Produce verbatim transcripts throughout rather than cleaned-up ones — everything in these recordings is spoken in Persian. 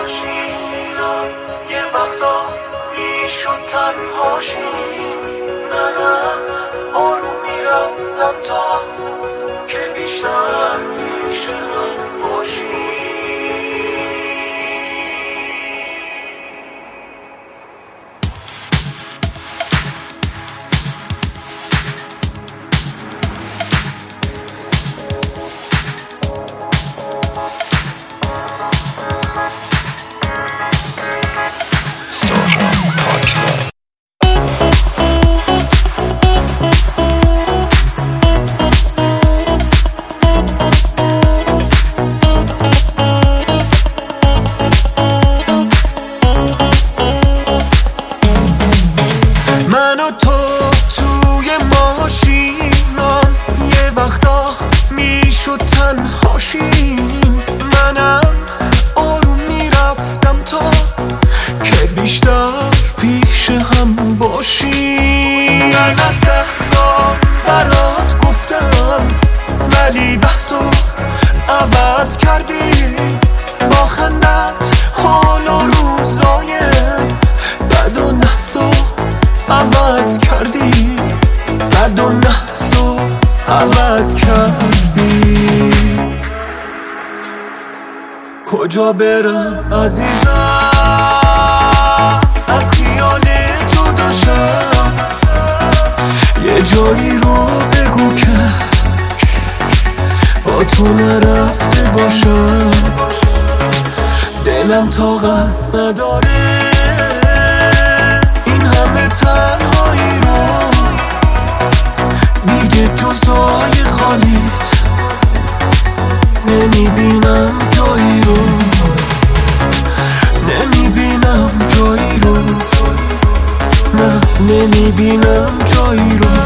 ماشینم یه وقتا میشد تنهاشیم، منم آروم میرفتم تا که بیشتر پیش هم باشیم. من و تو توی ماشینم یه وقتا میشد تنهاشیم، منم آروم میرفتم تا که بیشتر پیش هم باشیم. من از دهگاه برات گفتم ولی بحثو عوض کردی، با خندت حال و روزای بد و نحسو عوض کردی، بد و نحسو عوض کردی. کجا برم عزیزم از خیال جداشم، یه جایی رو بگو که با تو نرفته باشم. دلم طاقت نداره این همه تنهایی رو، دیگه جز جای خالیت نمیبینم جایی رو، نمیبینم جایی رو، نه نمیبینم جایی رو.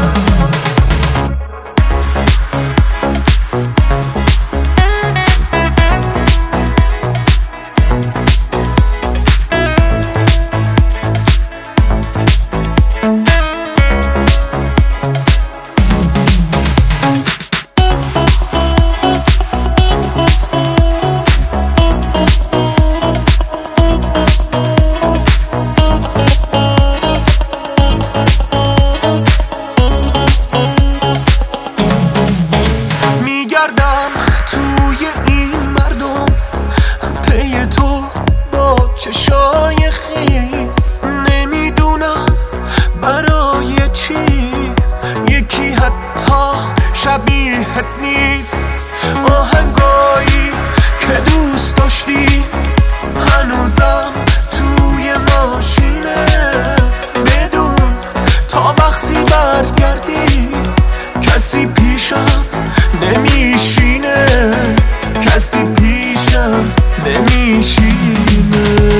توی این مردم پی تو با چشای خیس، نمیدونم برای چی یکی حتی شبیهت نیست. آهنگایی که دوست داشتی هنوزم توی ماشینه، بدون تا وقتی برگردی کسی پیشم نمیشینه، کسی پیشم نمیشینه.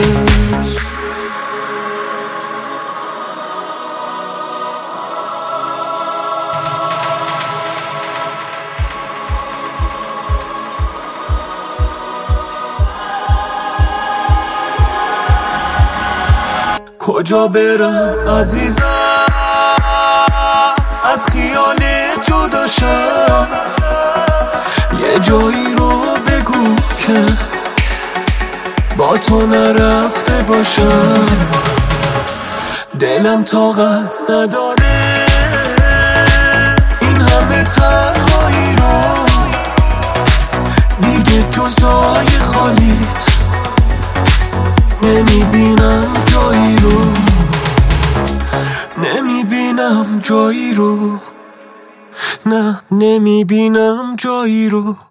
کجا برم عزیزم از خیال جداشم، یه جایی رو بگو که با تو نرفته باشم. دلم طاقت نداره این همه تنهایی رو، دیگه جز جای خالیت نمیبینم جایی رو، نمیبینم جایی رو، نه نمیبینم جایی رو.